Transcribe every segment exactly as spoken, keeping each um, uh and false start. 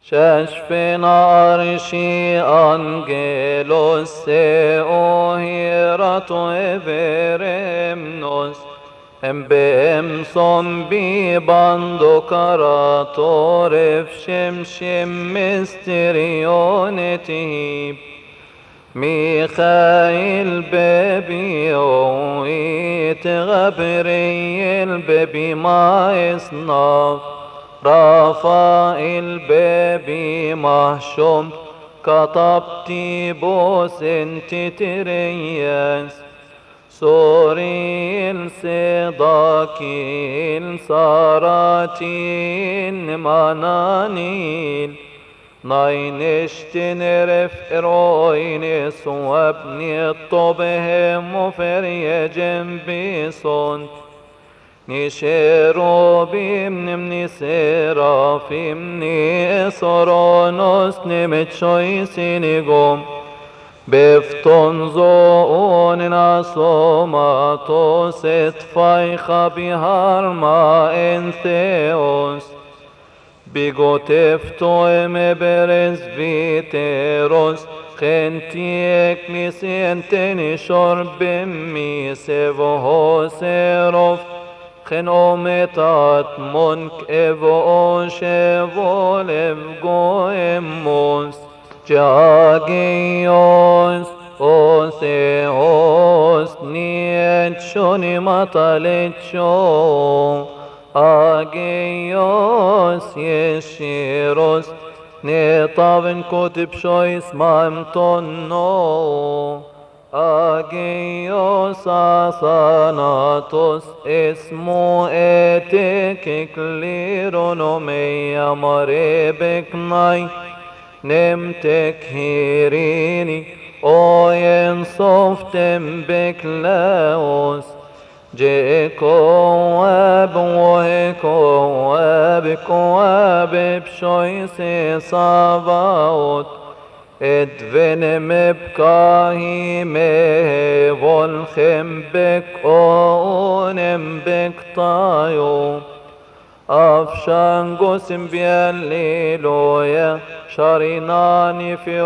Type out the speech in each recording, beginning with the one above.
Shashpen arshi angelos se ohirato everemnos Embem sombi bando karator efshem shem mysterioneti Mikhail bebi oit Gabriel bebi ma isnaf رافائيل بابي محشوم كطبتي بوس انت ترياس سوريل صداكيل ساراتين منانيل ناينشتن رف اروين سوابني الطبهم وفري جنبي صنت نشيرو بيمني سرافيمني سرونوس نمتشوي سينيغوم بفتون زون ناسوماتو ستفايخا بهار ما انثيوس بيغوتفتو ام برز فيتيروس خنتيك نسينتني شرب مي سيفوهو سيروف خنومتات منك افو شفو لفقو اموس جاقيوس اوسيوس نيت شوني مطلت شو اقيوس يشيروس نطابن كتب شويس مامتونو Agios asanatos اسمو اتك كليرونومي امري بكناي نمتك هيريني او ينصفتم بكلاوس جيكو واب وهيكو وابكو واب بشويسي صاباوت ادفن مبكاهي مه والخم بك اونم بك طايو افشان قسم بيالليلويا شاريناني في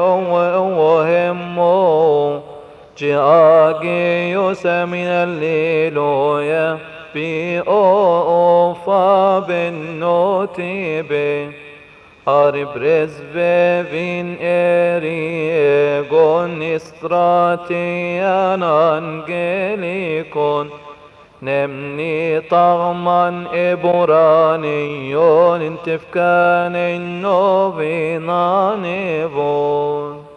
اوهمو جاقي يسمين الليلويا بي اوفا بالنوتيبي Aribres vevin eriegon istratian angelikon Nemni tagman eburanion intifkanin novinanivon